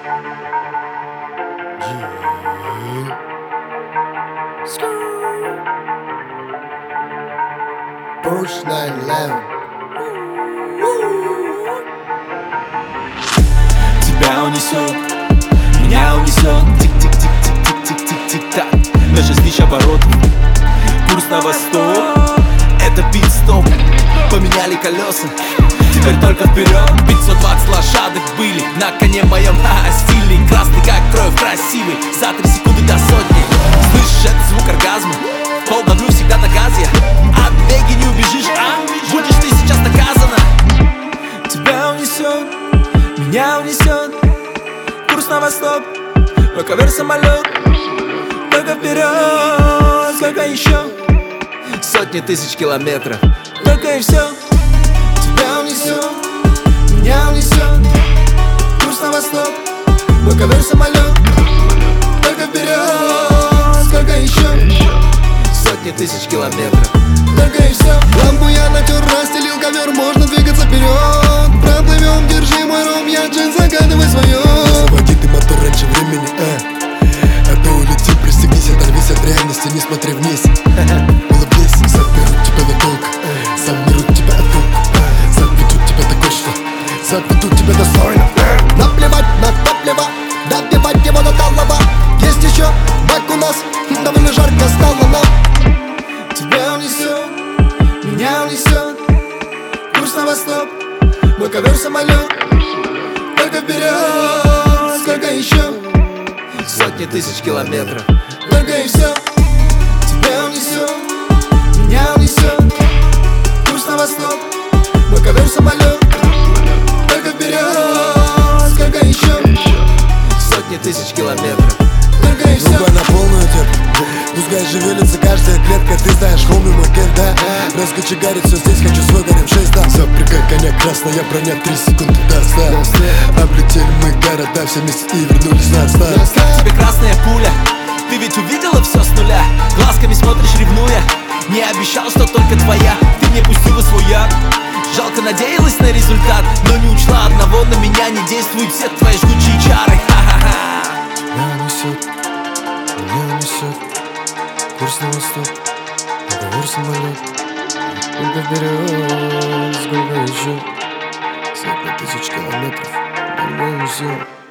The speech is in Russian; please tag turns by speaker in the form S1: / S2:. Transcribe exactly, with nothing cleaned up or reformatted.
S1: Porsche девять одиннадцать.
S2: Тебя унесет, меня унесет. Тик-тик-тик-тик-тик-тик-тик-так. На шесть тысяч оборотов. Курс на восток. Это пит-стоп. Поменяли колеса. Теперь только вперед. Пятьсот двадцать лошадок были на коне моем, ха, стильный, красный как кровь, красивый. За три секунды до сотни. Слышишь, это звук оргазма. Пол давлю всегда на газ я. От беги не убежишь, а? Будешь ты сейчас наказана. Тебя унесет, меня унесет. Курс на восток. Мой ковер самолет. Только вперед. Сколько еще? Сотни тысяч километров. Только и все.
S1: Тебя унесет, меня унесет. Курс на восток. Мой ковер самолет. Только вперед. Сколько еще?
S2: Сотни тысяч километров.
S1: Только и все. Лампу я натер, расстелил ковер, можно двигаться вперед. Проплывем, держи мой ром, я джин, загадывай свое.
S3: Заводи ты мотор раньше времени, а А то улети, пристегнись, оторвись от реальности, не смотри вниз. Улыбнись, заберут тебя надолго, заберут тебя от толку, заведут тебя такой, что заведут тебя достойно.
S1: Наплевать на топливо, добивать его до талого. Есть еще бак у нас, довольно жарко стало нам. Тебя унесет, меня унесет. Курс на восток, мой ковер самолет. Только вперед, сколько еще?
S2: Сотни тысяч километров.
S1: Только и все. Тебя унесет, меня унесет. Курс на восток, мой ковер самолет. Только вперед, сколько еще?
S2: Сотни тысяч километров.
S1: Только и все.
S3: Губа на полную терпи. Пускай шевелится каждая клетка. Ты знаешь, хоми мой кэр, да? Раскочегарить все здесь, хочу свой горем шесть, да. Запрягай коня, красная броня, три секунды до ста. Облетели мы города все вместе и вернулись на старт.
S2: Тебе красная пуля. Ты ведь увидела все с нуля. Глазками смотришь, ревнуя. Не обещал, что только твоя. Ты мне пустила свой яд. Жалко, надеялась на результат, но не учла одного: на меня не действуют все твои жгучие чары. Ха-ха-ха.
S3: Меня несет, меня несет. Курс на восток, договор самолет. Только вперед, сколько еще? Сотни тысяч километров, меня несет.